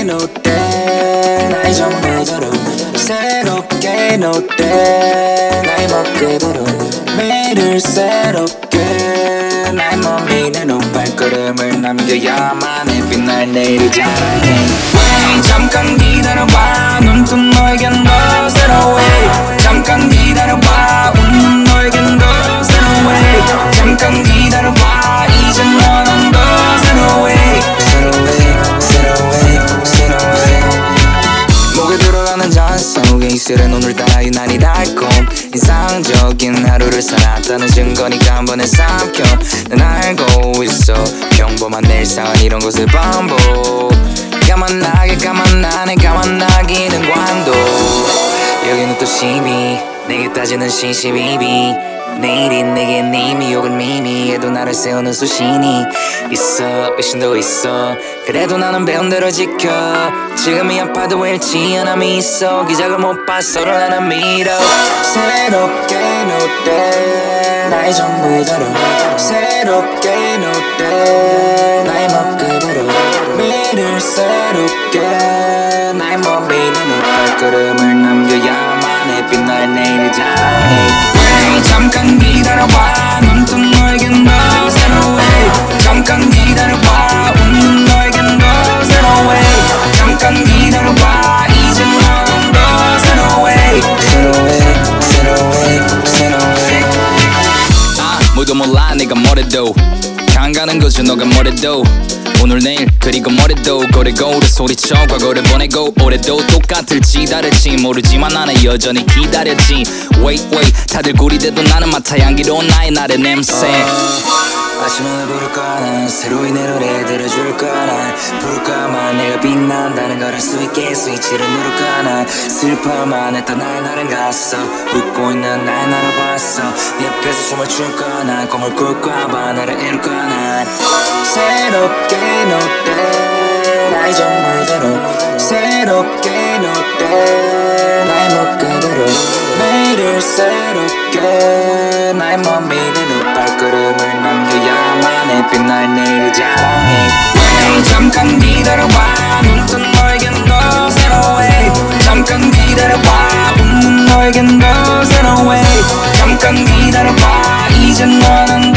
놓대 나의 전부대로 새롭게 놓대 나의 멋 그대로 매일을 새롭게 나의 먼 미래로 발걸음을 남겨야만 해 빛날 내일을 자랑해 Wait 잠깐 기다려봐 눈뜬 너에겐 더 새로워 잠깐 기다려봐 웃는 너에겐 더 새로워 잠깐 기다려봐 이젠 너는 더 새로워 목에 들어가는 잔 속에 이슬은 오늘따라 유난히 달콤 인상적인 하루를 살았다는 증거니까 한 번에 삼켜 난 알고 있어 평범한 내 일상은 이런 것을 반복 까만나게 까만나네 까만나기는 관도 여기는 또 심히 내게 따지는 신시비비 내일이 내겐 이미 욕을 미미해도 나를 세우는 수신이 있어 의심도 있어 그래도 나는 배운 대로 지켜 지금이 아파도 일치 연함이 있어 기적을 못 봐 서로 나는 믿어 새롭게 놓대 나의 전부대로 새롭게 놓대 나의 멋 그대로 매일을 새롭게 나의 먼 미래로 발걸음을 남겨야만 해 빛날 내일을 자랑해 잠깐 기다려봐 눈뜬 너에겐 더 새로워 잠깐 기다려봐 웃는 너에겐 더 새로워 잠깐 기다려봐 이젠 너는 더 새로워 아무도 몰라 내가 뭐래도 강가는 거죠 너가 뭐래도 오늘 내일 그리고 뭐래도 거래고를 소리쳐 과거를 보내고 올해도 똑같을지 다를지 모르지만 나는 여전히 기다렸지 Wait 다들 구리대도 나는 맡아 향기로운 나의 날의 냄새 아침을 부를까 난 새로운 내 노래 들어줄까 난 부를까만 내가 빛난다는 걸 알 수 있게 스위치를 누를까 난 슬퍼만 했던 나의 날은 갔어 웃고 있는 나의 나를 봤어 네 앞에서 춤을 출까 난 꿈을 꿀까 봐 나를 이룰까 난 새롭게 놓대 나의 전부대로 새롭게 놓대 나의 멋 그대로 매일을 새롭게 나의 먼 미래로 발걸음을 남겨야만 해 빛날 내일을 자랑해 Wait 잠깐 기다려봐 눈뜬 너에겐 더 새로워 잠깐 기다려봐 웃는 너에겐 더 새로워 잠깐 기다려봐 이젠 너는